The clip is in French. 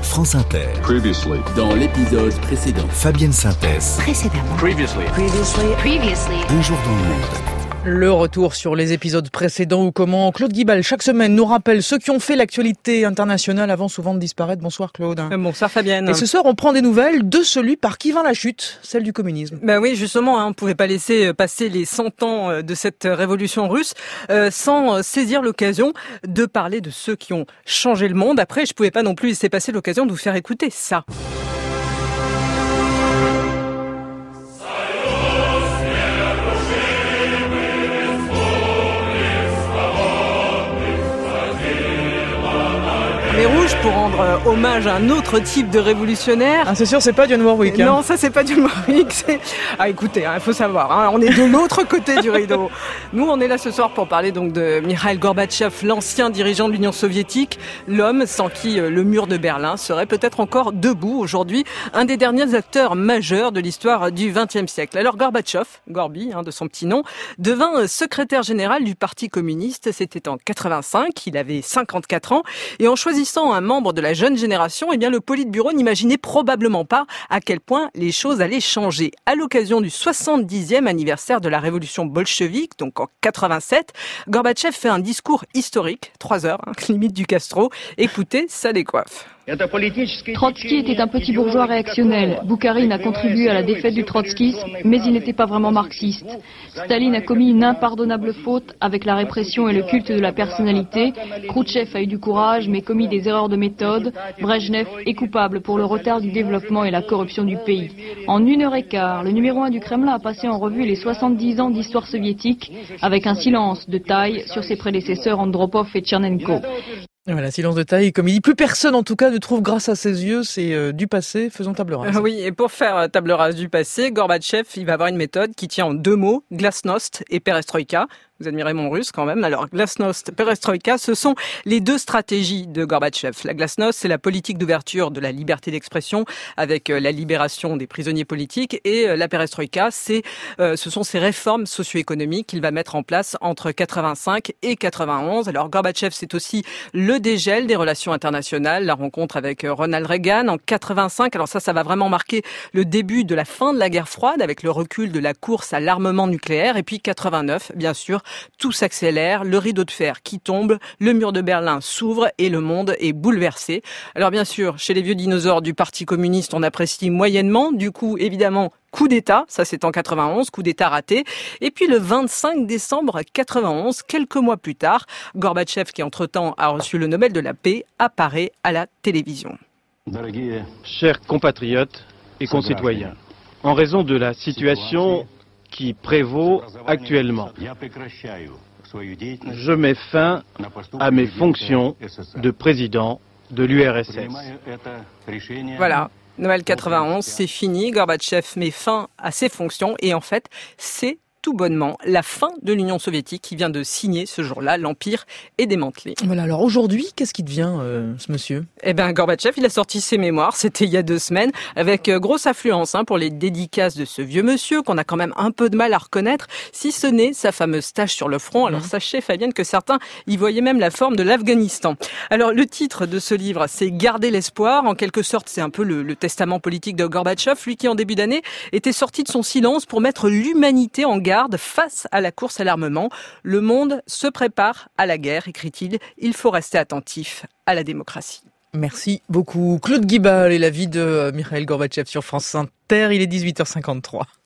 France Inter. Previously. Dans l'épisode précédent. Fabienne Synthèse. Précédemment. Previously. Un jour dans le monde. Le retour sur les épisodes précédents ou comment Claude Guibal, chaque semaine, nous rappelle ceux qui ont fait l'actualité internationale avant souvent de disparaître. Bonsoir Claude. Bonsoir Fabienne. Et ce soir, on prend des nouvelles de celui par qui vint la chute, celle du communisme. Ben oui, justement, on ne pouvait pas laisser passer les 100 ans de cette révolution russe sans saisir l'occasion de parler de ceux qui ont changé le monde. Après, je ne pouvais pas non plus laisser passer l'occasion de vous faire écouter ça. Les rouges pour rendre hommage à un autre type de révolutionnaire. Ah, c'est sûr, c'est pas Dionne Warwick. Non, ça c'est pas Dionne Warwick. Écoutez, il faut savoir, on est de l'autre côté du rideau. Nous, on est là ce soir pour parler donc de Mikhaïl Gorbatchev, l'ancien dirigeant de l'Union soviétique, l'homme sans qui le mur de Berlin serait peut-être encore debout aujourd'hui, un des derniers acteurs majeurs de l'histoire du XXe siècle. Alors Gorbatchev, Gorby, de son petit nom, devint secrétaire général du Parti communiste. C'était en 85, il avait 54 ans, et en choisissant un membre de la jeune génération, le Politburo n'imaginait probablement pas à quel point les choses allaient changer. À l'occasion du 70e anniversaire de la révolution bolchevique, donc en 87, Gorbatchev fait un discours historique, 3 heures, limite du Castro. Écoutez, ça décoiffe. Trotsky était un petit bourgeois réactionnel. Boukharine a contribué à la défaite du trotskisme, mais il n'était pas vraiment marxiste. Staline a commis une impardonnable faute avec la répression et le culte de la personnalité. Khrouchtchev a eu du courage, mais commis des erreurs de méthode. Brejnev est coupable pour le retard du développement et la corruption du pays. En 1h15, le numéro 1 du Kremlin a passé en revue les 70 ans d'histoire soviétique, avec un silence de taille sur ses prédécesseurs Andropov et Tchernenko. Voilà, silence de taille, comme il dit, plus personne en tout cas ne trouve grâce à ses yeux, c'est du passé, faisons table rase. Oui, et pour faire table rase du passé, Gorbatchev, il va avoir une méthode qui tient en 2 mots, glasnost et perestroïka. Vous admirez mon russe quand même. Alors, glasnost, perestroïka, ce sont les 2 stratégies de Gorbatchev. La glasnost, c'est la politique d'ouverture de la liberté d'expression avec la libération des prisonniers politiques. Et la perestroïka, ce sont ces réformes socio-économiques qu'il va mettre en place entre 85 et 91. Alors, Gorbatchev, c'est aussi le dégel des relations internationales, la rencontre avec Ronald Reagan en 85. Alors ça va vraiment marquer le début de la fin de la guerre froide avec le recul de la course à l'armement nucléaire. Et puis 89, bien sûr, tout s'accélère, le rideau de fer qui tombe, le mur de Berlin s'ouvre et le monde est bouleversé. Alors bien sûr, chez les vieux dinosaures du Parti communiste, on apprécie moyennement. Du coup, évidemment, coup d'État, ça c'est en 91, coup d'État raté. Et puis le 25 décembre 91, quelques mois plus tard, Gorbatchev, qui entre-temps a reçu le Nobel de la paix, apparaît à la télévision. Chers compatriotes et concitoyens, en raison de la situation qui prévaut actuellement, je mets fin à mes fonctions de président de l'URSS. Voilà. Noël 91, c'est fini. Gorbatchev met fin à ses fonctions et en fait, c'est tout bonnement la fin de l'Union soviétique qui vient de signer ce jour-là. L'Empire est démantelé. Voilà, alors aujourd'hui, qu'est-ce qui devient ce monsieur ? Gorbatchev, il a sorti ses mémoires, c'était il y a 2 semaines, avec grosse affluence pour les dédicaces de ce vieux monsieur qu'on a quand même un peu de mal à reconnaître, si ce n'est sa fameuse tache sur le front. Alors sachez, Fabienne, que certains y voyaient même la forme de l'Afghanistan. Alors le titre de ce livre, c'est « Garder l'espoir ». En quelque sorte, c'est un peu le testament politique de Gorbatchev, lui qui en début d'année était sorti de son silence pour mettre l'humanité en garde face à la course à l'armement. Le monde se prépare à la guerre, écrit-il. Il faut rester attentif à la démocratie. Merci beaucoup. Claude Guibal et la vie de Mikhaïl Gorbatchev sur France Inter. Il est 18h53.